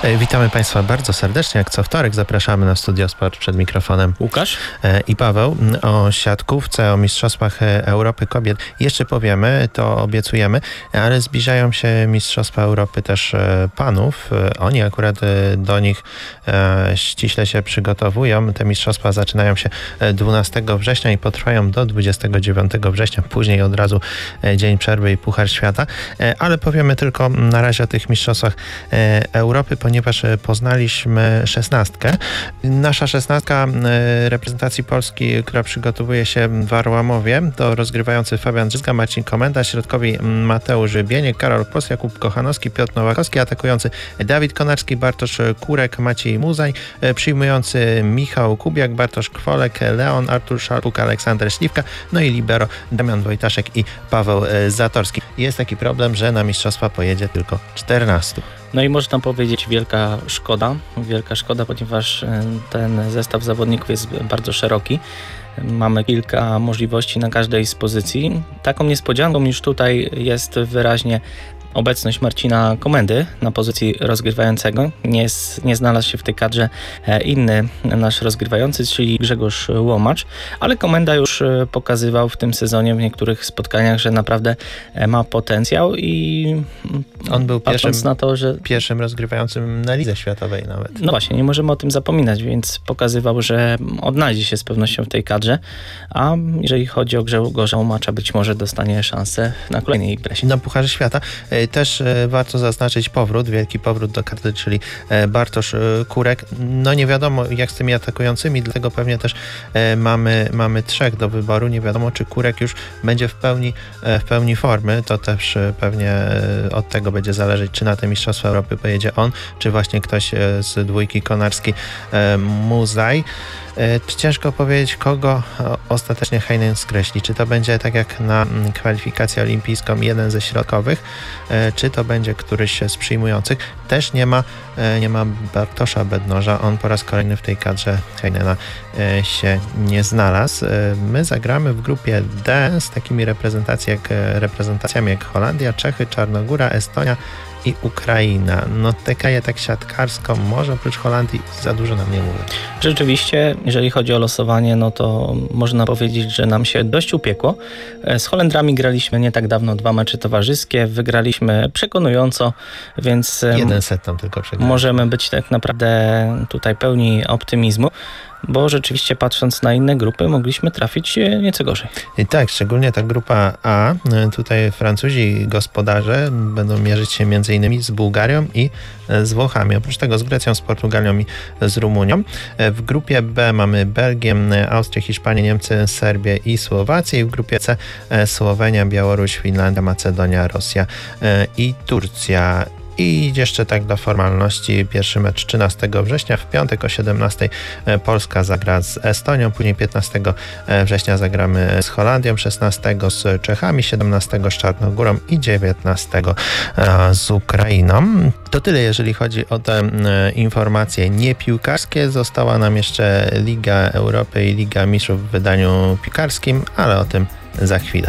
Witamy Państwa bardzo serdecznie. Jak co wtorek zapraszamy na Studio Sport, przed mikrofonem Łukasz i Paweł. O siatkówce, o Mistrzostwach Europy Kobiet jeszcze powiemy, to obiecujemy, ale zbliżają się Mistrzostwa Europy też panów. Oni akurat do nich ściśle się przygotowują. Te mistrzostwa zaczynają się 12 września i potrwają do 29 września. Później od razu dzień przerwy i Puchar Świata. Ale powiemy tylko na razie o tych mistrzostwach Europy, ponieważ poznaliśmy 16. Nasza 16 reprezentacji Polski, która przygotowuje się w Arłamowie, to rozgrywający Fabian Drzyzga, Marcin Komenda, środkowi Mateusz Bieniek, Karol Pos, Jakub Kochanowski, Piotr Nowakowski, atakujący Dawid Konarski, Bartosz Kurek, Maciej Muzaj, przyjmujący Michał Kubiak, Bartosz Kwolek, Leon, Artur Szalpuk, Aleksander Śliwka, no i libero Damian Wojtaszek i Paweł Zatorski. Jest taki problem, że na mistrzostwa pojedzie tylko 14. No i można powiedzieć wielka szkoda, ponieważ ten zestaw zawodników jest bardzo szeroki. Mamy kilka możliwości na każdej z pozycji. Taką niespodzianką już tutaj jest wyraźnie obecność Marcina Komendy na pozycji rozgrywającego. Nie znalazł się w tej kadrze inny nasz rozgrywający, czyli Grzegorz Łomacz, ale Komenda już pokazywał w tym sezonie w niektórych spotkaniach, że naprawdę ma potencjał i on był pierwszym rozgrywającym na Lidze Światowej nawet. No właśnie, nie możemy o tym zapominać, więc pokazywał, że odnajdzie się z pewnością w tej kadrze, a jeżeli chodzi o Grzegorza Łomacza, być może dostanie szansę na kolejnej imprezie. Na Pucharze Świata. Też warto zaznaczyć wielki powrót do kadry, czyli Bartosz Kurek. No nie wiadomo jak z tymi atakującymi, dlatego pewnie też mamy 3 do wyboru. Nie wiadomo, czy Kurek już będzie w pełni formy. To też pewnie od tego będzie zależeć, czy na te Mistrzostwa Europy pojedzie on, czy właśnie ktoś z dwójki Konarski-Muzaj. Ciężko powiedzieć, kogo ostatecznie Heinen skreśli. Czy to będzie tak jak na kwalifikację olimpijską jeden ze środkowych, czy to będzie któryś z przyjmujących. Też nie ma Bartosza Bednoża. On po raz kolejny w tej kadrze Heinena się nie znalazł. My zagramy w grupie D z takimi reprezentacjami jak Holandia, Czechy, Czarnogóra, Estonia i Ukraina. No te kraje tak siatkarsko, może oprócz Holandii za dużo nam nie mówią. Rzeczywiście, jeżeli chodzi o losowanie, no to można powiedzieć, że nam się dość upiekło. Z Holendrami graliśmy nie tak dawno 2 mecze towarzyskie, wygraliśmy przekonująco, więc jeden set tam tylko przegraliśmy. Możemy być tak naprawdę tutaj pełni optymizmu, bo rzeczywiście patrząc na inne grupy mogliśmy trafić nieco gorzej. I tak, szczególnie ta grupa A, tutaj Francuzi gospodarze będą mierzyć się m.in. z Bułgarią i z Włochami. Oprócz tego z Grecją, z Portugalią i z Rumunią. W grupie B mamy Belgię, Austrię, Hiszpanię, Niemcy, Serbię i Słowację. I w grupie C Słowenia, Białoruś, Finlandia, Macedonia, Rosja i Turcja. I jeszcze tak dla formalności, pierwszy mecz 13 września, w piątek o 17 Polska zagra z Estonią, później 15 września zagramy z Holandią, 16 z Czechami, 17 z Czarnogórą i 19 z Ukrainą. To tyle, jeżeli chodzi o te informacje niepiłkarskie. Została nam jeszcze Liga Europy i Liga Mistrzów w wydaniu piłkarskim, ale o tym za chwilę.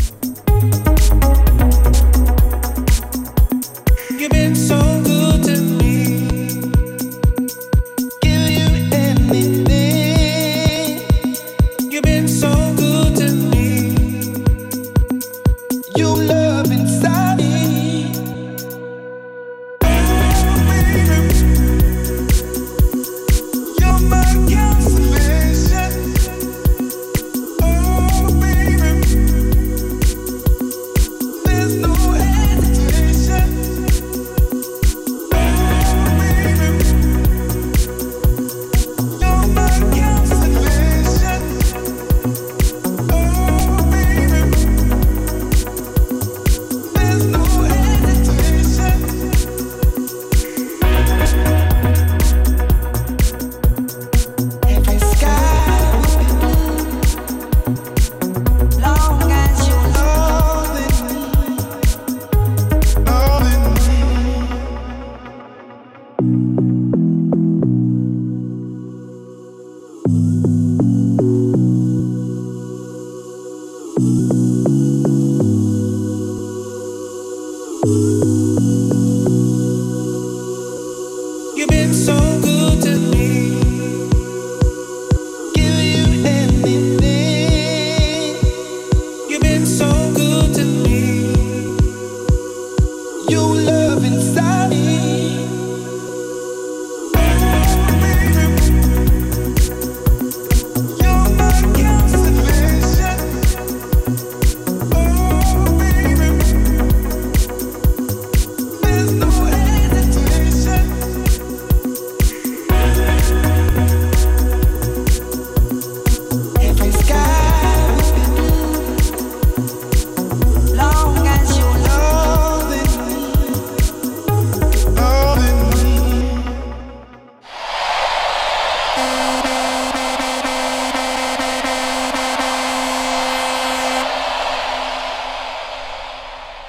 So good to me, give you anything. You've been so good to me. You love inside me. Oh baby, you're my consolation. Oh baby, there's no hesitation.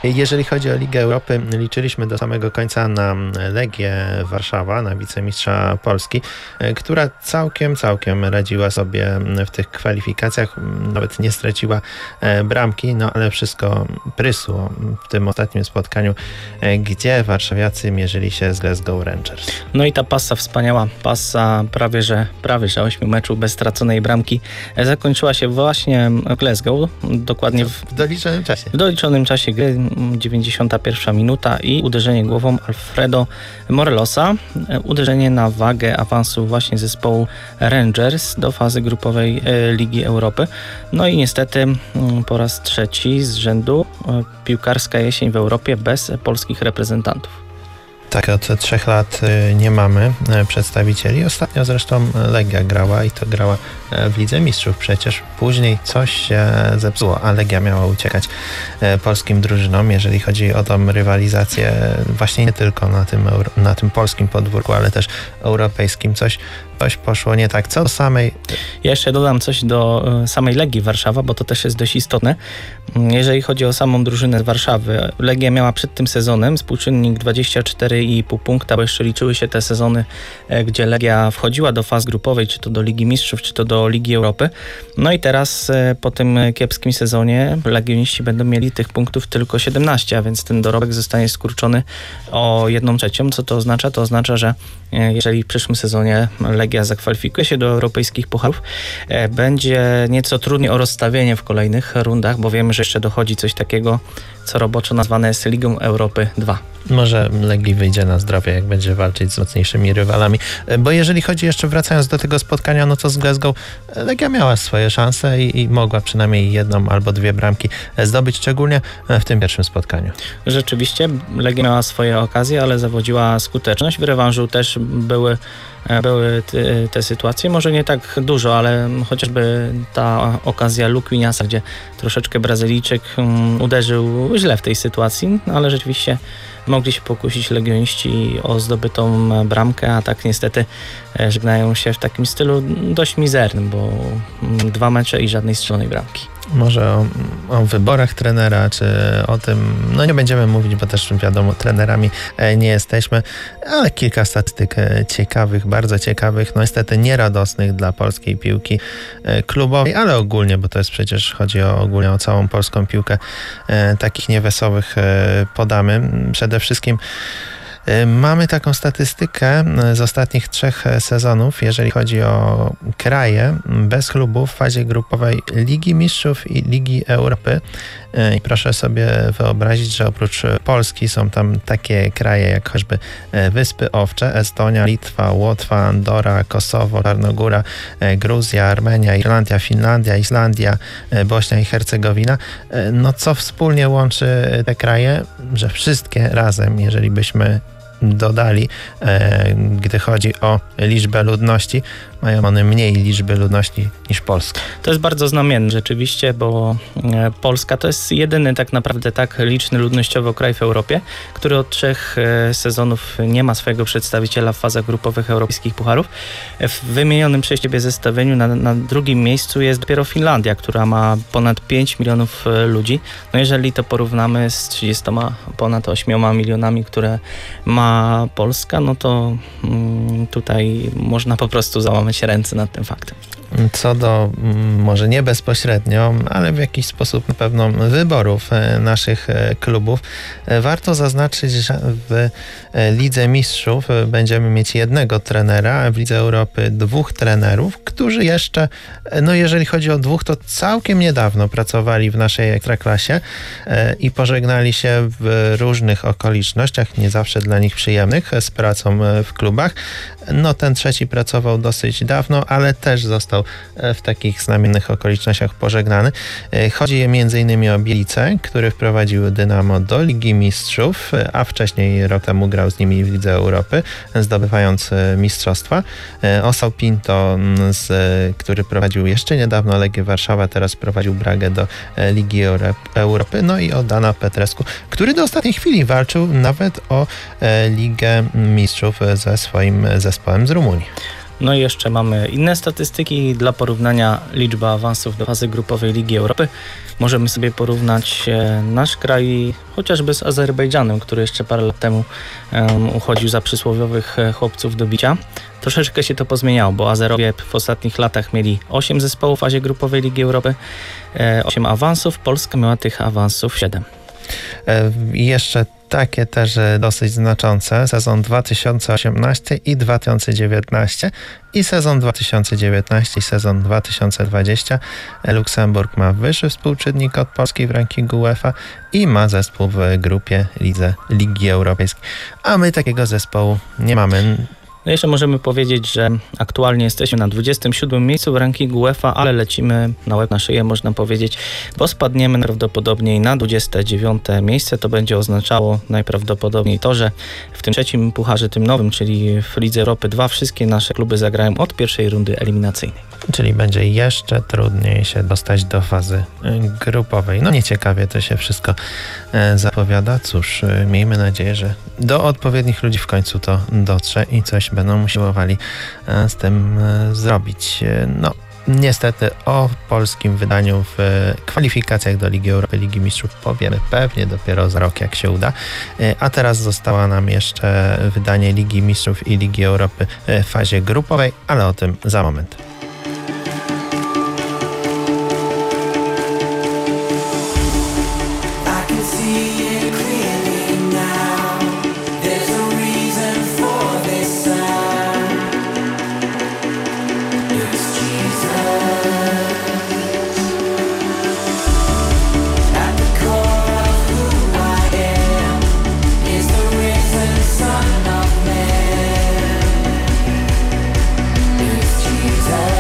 Jeżeli chodzi o Ligę Europy, liczyliśmy do samego końca na Legię Warszawa, na wicemistrza Polski, która całkiem radziła sobie w tych kwalifikacjach, nawet nie straciła bramki, no ale wszystko prysło w tym ostatnim spotkaniu, gdzie warszawiacy mierzyli się z Glasgow Rangers. No i ta passa, wspaniała passa prawie że 8 meczów bez straconej bramki zakończyła się właśnie w Glasgow, dokładnie w doliczonym czasie. W doliczonym czasie gry, 91 minuta i uderzenie głową Alfredo Morelosa. Uderzenie na wagę awansu właśnie zespołu Rangers do fazy grupowej Ligi Europy. No i niestety po raz trzeci z rzędu piłkarska jesień w Europie bez polskich reprezentantów. Tak, od 3 lat nie mamy przedstawicieli. Ostatnio zresztą Legia grała i to grała w Lidze Mistrzów. Przecież później coś się zepsuło, a Legia miała uciekać polskim drużynom, jeżeli chodzi o tą rywalizację właśnie nie tylko na tym polskim podwórku, ale też europejskim. Coś poszło nie tak. Co do samej... Ja jeszcze dodam coś do samej Legii Warszawa, bo to też jest dość istotne. Jeżeli chodzi o samą drużynę z Warszawy, Legia miała przed tym sezonem współczynnik 24,5 punkta, bo jeszcze liczyły się te sezony, gdzie Legia wchodziła do faz grupowej, czy to do Ligi Mistrzów, czy to do Ligi Europy. No i teraz po tym kiepskim sezonie legioniści będą mieli tych punktów tylko 17, a więc ten dorobek zostanie skurczony o 1/3. Co to oznacza? To oznacza, że jeżeli w przyszłym sezonie Legia zakwalifikuje się do europejskich pucharów, będzie nieco trudniej o rozstawienie w kolejnych rundach, bo wiemy, że jeszcze dochodzi coś takiego, co roboczo nazwane jest Ligą Europy 2. Może Legii wyjdzie na zdrowie, jak będzie walczyć z mocniejszymi rywalami. Bo jeżeli chodzi jeszcze, wracając do tego spotkania, no to z Glasgow Legia miała swoje szanse i mogła przynajmniej 1 albo 2 bramki zdobyć, szczególnie w tym pierwszym spotkaniu. Rzeczywiście Legia miała swoje okazje, ale zawodziła skuteczność. W rewanżu też były te sytuacje, może nie tak dużo, ale chociażby ta okazja Luquiniasa, gdzie troszeczkę Brazylijczyk uderzył źle w tej sytuacji, ale rzeczywiście mogli się pokusić legioniści o zdobytą bramkę, a tak niestety żegnają się w takim stylu dość mizernym, bo 2 mecze i żadnej strzelonej bramki. Może o wyborach trenera, czy o tym, no nie będziemy mówić, bo też wiadomo, trenerami nie jesteśmy, ale kilka statystyk ciekawych, bardzo ciekawych, no niestety nieradosnych dla polskiej piłki klubowej, ale ogólnie, bo to jest przecież, chodzi ogólnie o całą polską piłkę, takich niewesołych podamy. Przede wszystkim mamy taką statystykę z ostatnich 3 sezonów, jeżeli chodzi o kraje bez klubów w fazie grupowej Ligi Mistrzów i Ligi Europy. I proszę sobie wyobrazić, że oprócz Polski są tam takie kraje jak choćby Wyspy Owcze, Estonia, Litwa, Łotwa, Andora, Kosowo, Czarnogóra, Gruzja, Armenia, Irlandia, Finlandia, Islandia, Bośnia i Hercegowina. No co wspólnie łączy te kraje? Że wszystkie razem, jeżeli byśmy dodali, gdy chodzi o liczbę ludności, mają one mniej liczby ludności niż Polska. To jest bardzo znamienne rzeczywiście, bo Polska to jest jedyny tak naprawdę tak liczny ludnościowo kraj w Europie, który od 3 sezonów nie ma swojego przedstawiciela w fazach grupowych europejskich pucharów. W wymienionym przez ciebie zestawieniu na drugim miejscu jest dopiero Finlandia, która ma ponad 5 milionów ludzi. No jeżeli to porównamy z 30 ponad 8 milionami, które ma Polska, no to tutaj można po prostu załamać ręce nad tym faktem. Co do, może nie bezpośrednio, ale w jakiś sposób na pewno wyborów naszych klubów, warto zaznaczyć, że w Lidze Mistrzów będziemy mieć 1 trenera, a w Lidze Europy 2 trenerów, którzy jeszcze, no jeżeli chodzi o 2, to całkiem niedawno pracowali w naszej ekstraklasie i pożegnali się w różnych okolicznościach, nie zawsze dla nich przyjemnych, z pracą w klubach. No ten trzeci pracował dosyć dawno, ale też został w takich znamiennych okolicznościach pożegnany. Chodzi m.in. o Bielice, który wprowadził Dynamo do Ligi Mistrzów, a wcześniej rok temu grał z nimi w Lidze Europy, zdobywając mistrzostwa. O São Pinto, który prowadził jeszcze niedawno Legię Warszawa, teraz prowadził Bragę do Ligi Europy. No i o Dana Petrescu, który do ostatniej chwili walczył nawet o Ligę Mistrzów ze swoim zespołem z Rumunii. No i jeszcze mamy inne statystyki. Dla porównania liczba awansów do fazy grupowej Ligi Europy. Możemy sobie porównać nasz kraj chociażby z Azerbejdżanem, który jeszcze parę lat temu uchodził za przysłowiowych chłopców do bicia. Troszeczkę się to pozmieniało, bo Azerowie w ostatnich latach mieli 8 zespołów w fazie grupowej Ligi Europy, 8 awansów. Polska miała tych awansów 7. I jeszcze takie też dosyć znaczące, sezon 2018 i 2019 i sezon 2019 i sezon 2020. Luksemburg ma wyższy współczynnik od Polski w rankingu UEFA i ma zespół w grupie Lidze Ligi Europejskiej, a my takiego zespołu nie mamy. No jeszcze możemy powiedzieć, że aktualnie jesteśmy na 27 miejscu w rankingu UEFA, ale lecimy na łeb na szyję, można powiedzieć, bo spadniemy najprawdopodobniej na 29 miejsce. To będzie oznaczało najprawdopodobniej to, że w tym trzecim pucharze, tym nowym, czyli w Lidze Europy 2, wszystkie nasze kluby zagrają od pierwszej rundy eliminacyjnej. Czyli będzie jeszcze trudniej się dostać do fazy grupowej. No nieciekawie to się wszystko zapowiada. Cóż, miejmy nadzieję, że do odpowiednich ludzi w końcu to dotrze i coś będą usiłowali z tym zrobić. No, niestety o polskim wydaniu w kwalifikacjach do Ligi Europy, Ligi Mistrzów powiemy pewnie dopiero za rok, jak się uda. A teraz została nam jeszcze wydanie Ligi Mistrzów i Ligi Europy w fazie grupowej, ale o tym za moment. Jesus.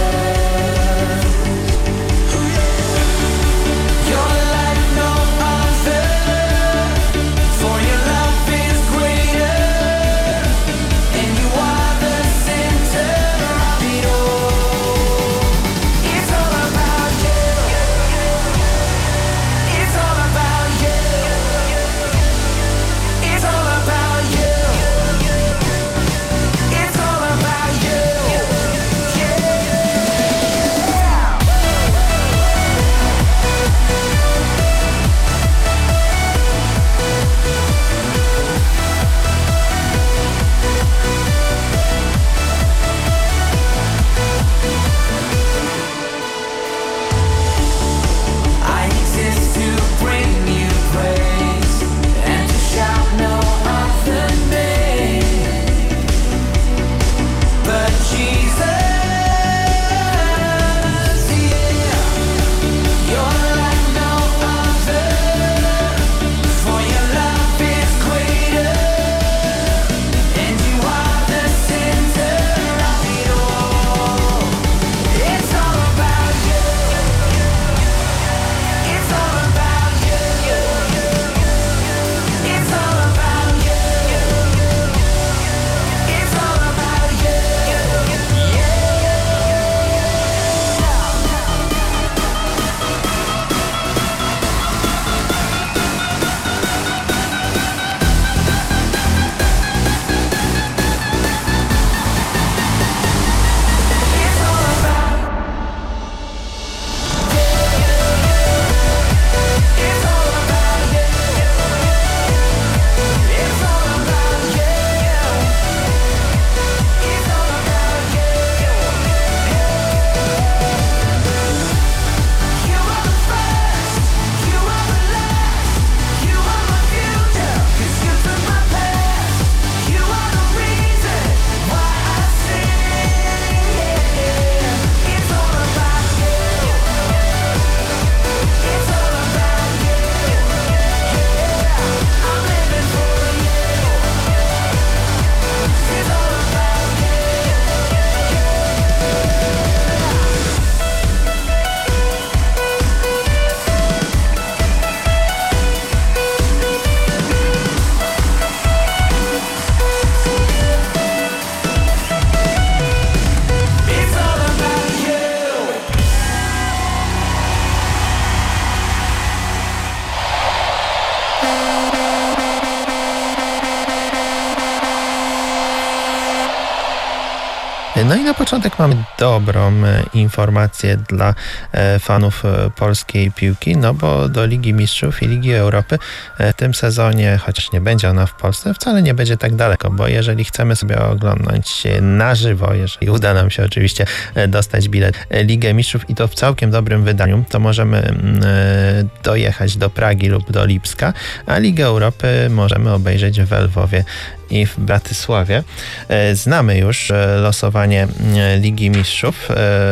No i na początek mamy dobrą informację dla fanów polskiej piłki, no bo do Ligi Mistrzów i Ligi Europy w tym sezonie, chociaż nie będzie ona w Polsce, wcale nie będzie tak daleko, bo jeżeli chcemy sobie oglądać na żywo, jeżeli uda nam się oczywiście dostać bilet Ligę Mistrzów i to w całkiem dobrym wydaniu, to możemy dojechać do Pragi lub do Lipska, a Ligę Europy możemy obejrzeć w Lwowie i w Bratysławie. Znamy już losowanie Ligi Mistrzów.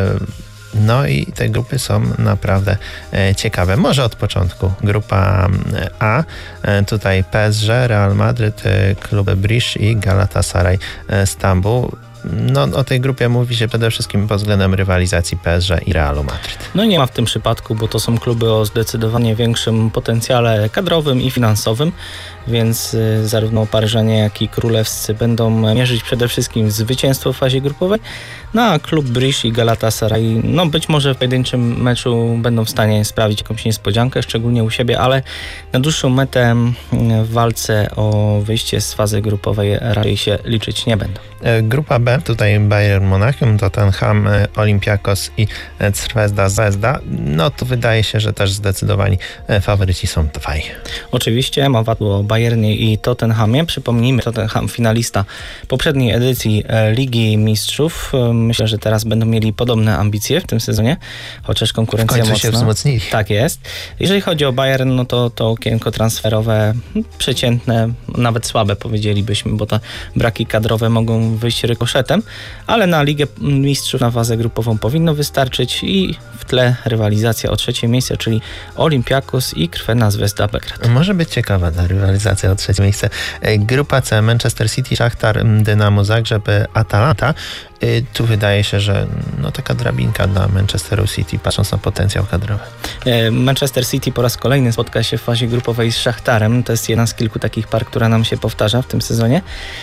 No i te grupy są naprawdę ciekawe. Może od początku. Grupa A, tutaj PSG, Real Madryt, Klub Brugge i Galatasaray Stambuł. No, o tej grupie mówi się przede wszystkim pod względem rywalizacji PSG i Realu Madryt. No nie ma w tym przypadku, bo to są kluby o zdecydowanie większym potencjale kadrowym i finansowym, więc zarówno Paryżanie, jak i królewscy będą mierzyć przede wszystkim zwycięstwo w fazie grupowej, no a Klub Brugge i Galatasaray, no być może w pojedynczym meczu będą w stanie sprawić jakąś niespodziankę, szczególnie u siebie, ale na dłuższą metę w walce o wyjście z fazy grupowej raczej się liczyć nie będą. Grupa B, tutaj Bayern Monachium, Tottenham, Olympiakos i Zvezda. No tu wydaje się, że też zdecydowani faworyci są dwaj. Oczywiście mowa tu o Bayernie i Tottenhamie. Przypomnijmy, Tottenham finalista poprzedniej edycji Ligi Mistrzów. Myślę, że teraz będą mieli podobne ambicje w tym sezonie, chociaż konkurencja mocna. się wzmocnili. Tak jest. Jeżeli chodzi o Bayern, no to okienko transferowe przeciętne, nawet słabe powiedzielibyśmy, bo te braki kadrowe mogą wyjść rykoszetem, ale na Ligę Mistrzów, na fazę grupową powinno wystarczyć i w tle rywalizacja o trzecie miejsce, czyli Olympiakos i Crvena Zvezda Belgrad. Może być ciekawa ta rywalizacja o trzecie miejsce. Grupa C, Manchester City, Szachtar, Dynamo Zagrzeb, Atalanta. Tu wydaje się, że no taka drabinka dla Manchesteru City, patrząc na potencjał kadrowy. Manchester City po raz kolejny spotka się w fazie grupowej z Szachtarem. To jest jedna z kilku takich par, która nam się powtarza w tym sezonie.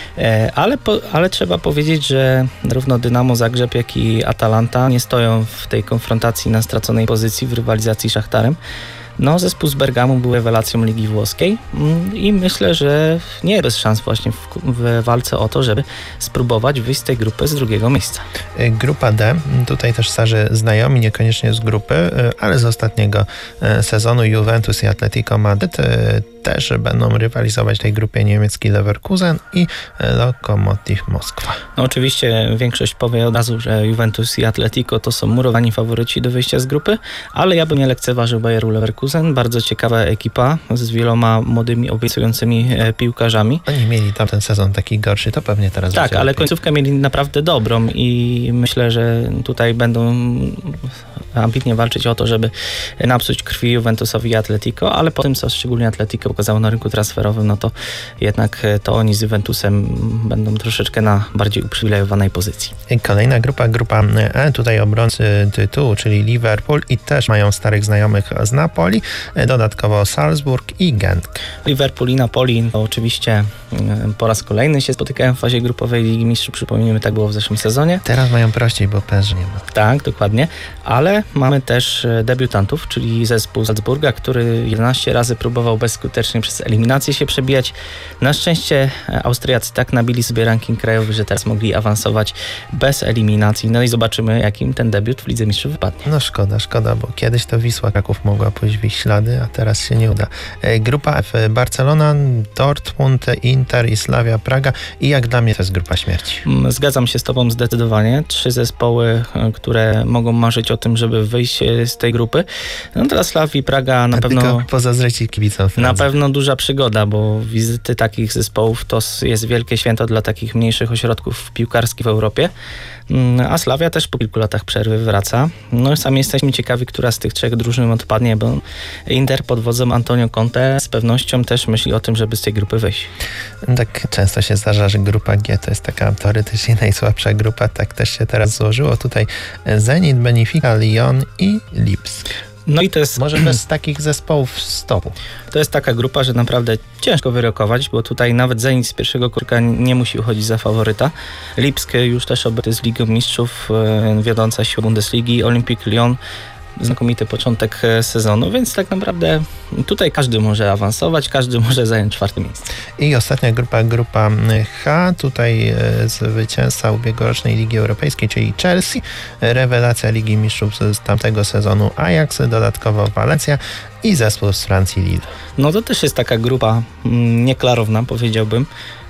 Ale trzeba powiedzieć, że zarówno Dynamo Zagrzeb, jak i Atalanta nie stoją w tej konfrontacji na straconej pozycji w rywalizacji z Szachtarem. No, zespół z Bergamu był rewelacją Ligi Włoskiej i myślę, że nie jest bez szans właśnie w walce o to, żeby spróbować wyjść z tej grupy z drugiego miejsca. Grupa D, tutaj też starzy znajomi, niekoniecznie z grupy, ale z ostatniego sezonu Juventus i Atletico Madryt też będą rywalizować w tej grupie niemiecki Leverkusen i Lokomotiv Moskwa. No, oczywiście większość powie od razu, że Juventus i Atletico to są murowani faworyci do wyjścia z grupy, ale ja bym nie lekceważył Bayeru Leverkusen. Bardzo ciekawa ekipa z wieloma młodymi, obiecującymi piłkarzami. Oni mieli tamten sezon taki gorszy, to pewnie teraz tak, ale końcówkę mieli naprawdę dobrą i myślę, że tutaj będą ambitnie walczyć o to, żeby napsuć krwi Juventusowi i Atletico, ale po tym, co szczególnie Atletico pokazało na rynku transferowym, no to jednak to oni z Juventusem będą troszeczkę na bardziej uprzywilejowanej pozycji. Kolejna grupa E, tutaj obrońcy tytułu, czyli Liverpool i też mają starych znajomych z Napoli, dodatkowo Salzburg i Gent. Liverpool i Napoli to oczywiście po raz kolejny się spotykają w fazie grupowej Ligi Mistrzów, przypomnijmy, tak było w zeszłym sezonie. Teraz mają prościej, bo PSG nie ma. Tak, dokładnie, ale mamy też debiutantów, czyli zespół Salzburga, który 11 razy próbował bezskutecznie przez eliminację się przebijać. Na szczęście Austriacy tak nabili sobie ranking krajowy, że teraz mogli awansować bez eliminacji. No i zobaczymy, jakim ten debiut w Lidze Mistrzów wypadnie. No szkoda, bo kiedyś to Wisła Kraków mogła pójść w ich ślady, a teraz się nie uda. Grupa F, Barcelona, Dortmund, Inter i Slavia Praga i jak dla mnie to jest grupa śmierci. Zgadzam się z tobą zdecydowanie. 3 zespoły, które mogą marzyć o tym, żeby wyjść z tej grupy. No teraz Slavii Praga na pewno... Tylko pozazdrościć kibicom. Na pewno duża przygoda, bo wizyty takich zespołów to jest wielkie święto dla takich mniejszych ośrodków piłkarskich w Europie. A Slavia też po kilku latach przerwy wraca. No sami jesteśmy ciekawi, która z tych 3 drużyn odpadnie, bo Inter pod wodzą Antonio Conte z pewnością też myśli o tym, żeby z tej grupy wyjść. Tak często się zdarza, że grupa G to jest taka teoretycznie najsłabsza grupa, tak też się teraz złożyło. Tutaj Zenit, Benfica, Lyon i Lipsk. No i to jest... Może bez takich zespołów z topu. To jest taka grupa, że naprawdę ciężko wyrokować, bo tutaj nawet Zenit z pierwszego kurka nie musi uchodzić za faworyta. Lipsk już też obyty z Ligą Mistrzów, wiodąca się Bundesligi, Olympique Lyon. znakomity początek sezonu, więc tak naprawdę tutaj każdy może awansować, każdy może zająć 4. miejsce. I ostatnia grupa H, tutaj zwycięzca ubiegłorocznej Ligi Europejskiej, czyli Chelsea, rewelacja Ligi Mistrzów z tamtego sezonu Ajax, dodatkowo Valencia i zespół z Francji Lille. No to też jest taka grupa nieklarowna, powiedziałbym.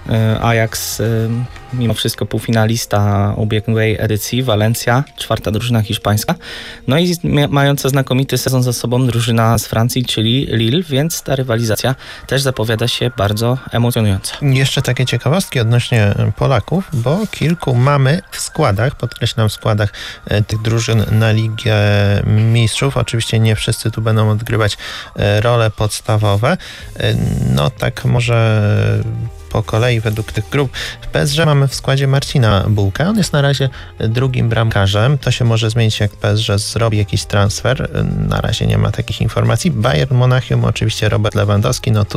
Ajax mimo wszystko półfinalista ubiegłej edycji, Valencia, 4. drużyna hiszpańska, no i mająca znakomity sezon za sobą drużyna z Francji, czyli Lille, więc ta rywalizacja też zapowiada się bardzo emocjonująco. Jeszcze takie ciekawostki odnośnie Polaków, bo kilku mamy w składach, podkreślam w składach tych drużyn na Ligę Mistrzów. Oczywiście nie wszyscy tu będą odgrywać role podstawowe. No tak może po kolei według tych grup. W PSG mamy w składzie Marcina Bułkę. On jest na razie drugim bramkarzem. To się może zmienić, jak PSG zrobi jakiś transfer. Na razie nie ma takich informacji. Bayern Monachium, oczywiście Robert Lewandowski. No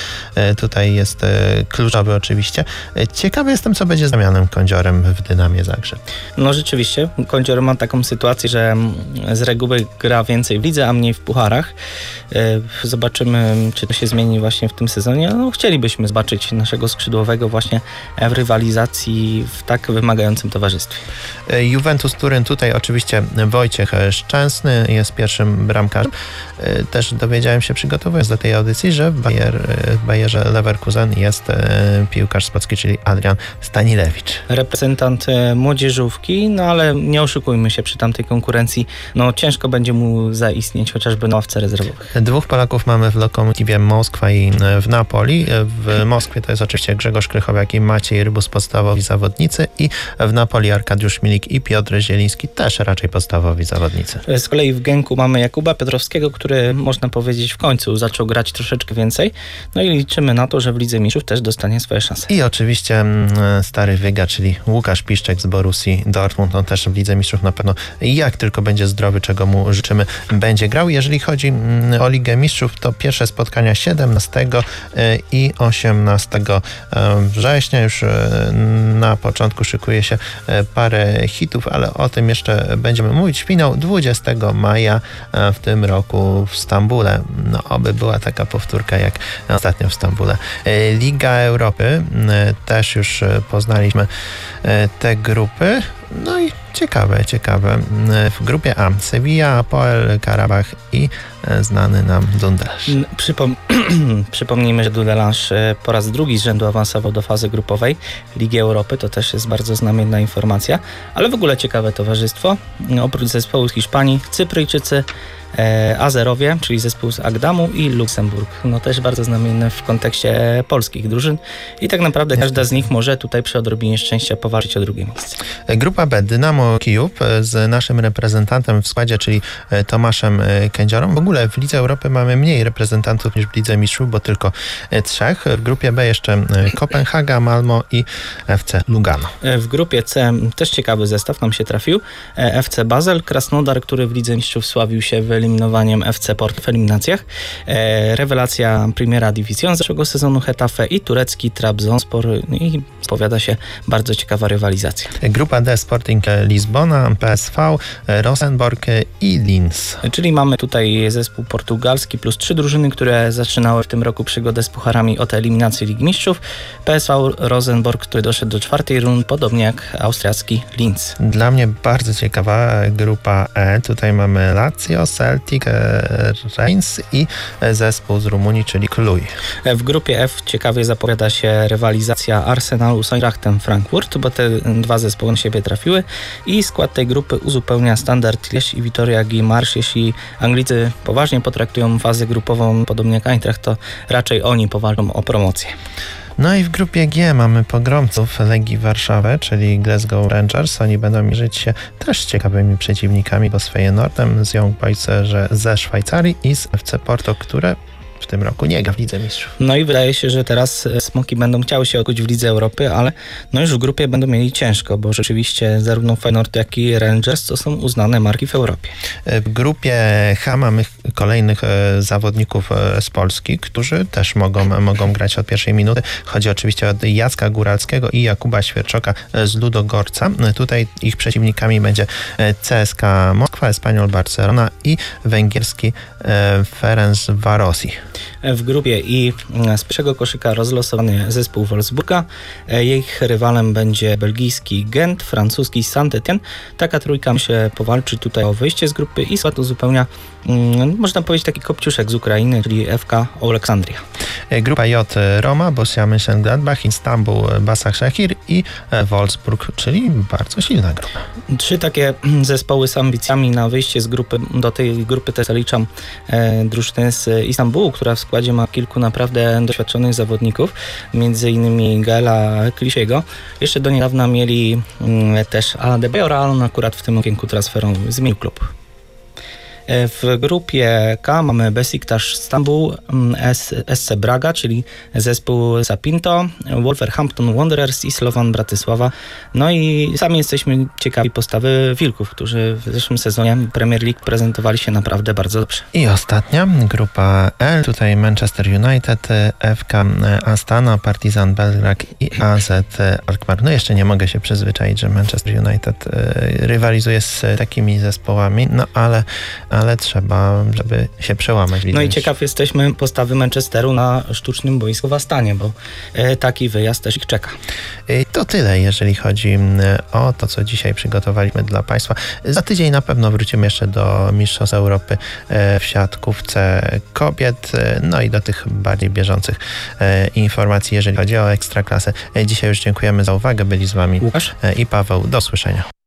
tutaj jest kluczowy oczywiście. Ciekawy jestem, co będzie z Damianem Kądziorem w Dynamie Zagrzeb. No rzeczywiście, Kądzior ma taką sytuację, że z reguły gra więcej w lidze, a mniej w pucharach. Zobaczymy, czy to się zmieni właśnie w tym sezonie. No, chcielibyśmy zobaczyć naszego skrzydłowego właśnie w rywalizacji w tak wymagającym towarzystwie. Juventus Turyn, tutaj oczywiście Wojciech Szczęsny jest pierwszym bramkarzem. Też dowiedziałem się, przygotowując do tej audycji, że w Bayerze Leverkusen jest piłkarz szkocki, czyli Adrian Stanilewicz. Reprezentant młodzieżówki, no ale nie oszukujmy się, przy tamtej konkurencji no ciężko będzie mu zaistnieć chociażby na ławce rezerwowych. 2 Polaków mamy w Lokomotywie Moskwa i w Napoli. W Moskwie to jest oczywiście Grzegorz Krychowiak i Maciej Rybus, podstawowi zawodnicy, i w Napoli Arkadiusz Milik i Piotr Zieliński, też raczej podstawowi zawodnicy. Z kolei w Genku mamy Jakuba Piotrowskiego, który można powiedzieć w końcu zaczął grać troszeczkę więcej, no i liczymy na to, że w Lidze Mistrzów też dostanie swoje szanse. I oczywiście stary wyga, czyli Łukasz Piszczek z Borussii Dortmund. On też w Lidze Mistrzów na pewno, jak tylko będzie zdrowy, czego mu życzymy, będzie grał. Jeżeli chodzi o Ligę Mistrzów, to pierwsze spotkania 17 i 18 września. Już na początku szykuje się parę hitów, ale o tym jeszcze będziemy mówić. Finał 20 maja w tym roku w Stambule. No, oby była taka powtórka jak ostatnio w Stambule. Liga Europy, też już poznaliśmy te grupy. No i ciekawe. W grupie A Sevilla, Apoel Karabach i znany nam Dundelange. Przypomnijmy, że Dundelange po raz drugi z rzędu awansował do fazy grupowej Ligi Europy. To też jest bardzo znamienna informacja, ale w ogóle ciekawe towarzystwo. Oprócz zespołu z Hiszpanii, Cypryjczycy, Azerowie, czyli zespół z Agdamu, i Luksemburg. No też bardzo znamienne w kontekście polskich drużyn i tak naprawdę każda z nich może tutaj przy odrobinie szczęścia powalczyć o drugie miejsce. Grupa B, Dynamo Kijów z naszym reprezentantem w składzie, czyli Tomaszem Kędziorą. W ogóle w Lidze Europy mamy mniej reprezentantów niż w Lidze Mistrzów, bo tylko 3. W grupie B jeszcze Kopenhaga, Malmo i FC Lugano. W grupie C też ciekawy zestaw nam się trafił. FC Basel, Krasnodar, który w Lidze Mistrzów sławił się wyeliminowaniem FC Port w eliminacjach. Rewelacja Primera División z zeszłego sezonu Getafe i turecki Trabzonspor, i spowiada się bardzo ciekawa rywalizacja. Grupa D, Sporting Lizbona, PSV, Rosenborg i Linz. Czyli mamy tutaj zespół portugalski plus 3 drużyny, które zaczynały w tym roku przygodę z pucharami od eliminacji Ligi Mistrzów. PSV Rosenborg, który doszedł do 4. rundy, podobnie jak austriacki Linz. Dla mnie bardzo ciekawa grupa E. Tutaj mamy Lazio, Celtic, Reims i zespół z Rumunii, czyli Cluj. W grupie F ciekawie zapowiada się rywalizacja Arsenalu z Eintrachtem Frankfurt, bo te 2 zespoły na siebie trafiły i skład tej grupy uzupełnia Standard Liège i Vitoria Guimarães. Jeśli Anglicy poważnie potraktują fazę grupową podobnie jak Eintracht, to raczej oni powalczą o promocję. No i w grupie G mamy pogromców Legii Warszawę, czyli Glasgow Rangers. Oni będą mierzyć się też z ciekawymi przeciwnikami, bo z Feyenoordem, z Young Boys ze Szwajcarii i z FC Porto, które w tym roku nie gra w Lidze Mistrzów. No i wydaje się, że teraz Smoki będą chciały się odkuć w Lidze Europy, ale no już w grupie będą mieli ciężko, bo rzeczywiście zarówno Feyenoord, jak i Rangers to są uznane marki w Europie. W grupie H mamy kolejnych zawodników z Polski, którzy też mogą grać od pierwszej minuty. Chodzi oczywiście o Jacka Góralskiego i Jakuba Świerczoka z Ludogorca. Tutaj ich przeciwnikami będzie CSKA Moskwa, Espanyol Barcelona i węgierski Ferencvarosi. W grupie I z pierwszego koszyka rozlosowany zespół Wolfsburga. Ich rywalem będzie belgijski Gent, francuski Saint-Étienne. Taka trójka się powalczy tutaj o wyjście z grupy i skład uzupełnia, można powiedzieć, taki kopciuszek z Ukrainy, czyli FK Oleksandria. Grupa J Roma, Borussia Mönchengladbach, Istanbul, Başakşehir i Wolfsburg, czyli bardzo silna grupa. 3 takie zespoły z ambicjami na wyjście z grupy. Do tej grupy też zaliczam drużynę z Istambułu, która w składzie ma kilku naprawdę doświadczonych zawodników, między innymi Gaela Klisiego. Jeszcze do niedawna mieli też Adebayora, ale on akurat w tym okienku transferowym zmienił klub. W grupie K mamy Besiktas Stambuł, SC Braga, czyli zespół Sapinto, Wolverhampton Wanderers i Slovan Bratysława. No i sami jesteśmy ciekawi postawy Wilków, którzy w zeszłym sezonie Premier League prezentowali się naprawdę bardzo dobrze. I ostatnia, grupa L, tutaj Manchester United, FK Astana, Partizan Belgrad i AZ Alkmaar. No jeszcze nie mogę się przyzwyczaić, że Manchester United rywalizuje z takimi zespołami, no ale trzeba, żeby się przełamać. No i ciekaw jesteśmy postawy Manchesteru na sztucznym boisku w Astanie, bo taki wyjazd też ich czeka. To tyle, jeżeli chodzi o to, co dzisiaj przygotowaliśmy dla Państwa. Za tydzień na pewno wrócimy jeszcze do Mistrzostw Europy w siatkówce kobiet, no i do tych bardziej bieżących informacji, jeżeli chodzi o Ekstraklasę. Dzisiaj już dziękujemy za uwagę. Byli z Wami Łukasz i Paweł. Do usłyszenia.